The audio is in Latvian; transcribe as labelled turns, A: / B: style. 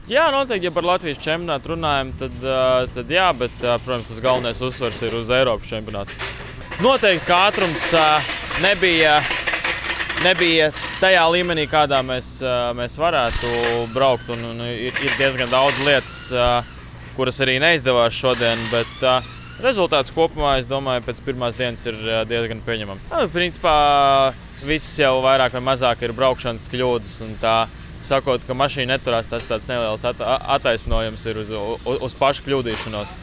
A: Jā, noteikti, ja par Latvijas čempionātu runājam, tad jā, bet, protams, tas galvenais uzsvars ir uz Eiropas čempionātu. Noteikti, ka ātrums nebija tajā līmenī, kādā mēs varētu braukt, un ir diezgan daudz lietas, kuras arī neizdevās šodien, bet rezultāts kopumā, es domāju, pēc pirmās dienas ir diezgan pieņemams. Principā viss jau vairāk vai mazāk ir braukšanas kļūdas, un tā sakot, ka mašīna neturās, tas tāds neliels attaisnojums ir uz pašu kļūdīšanos.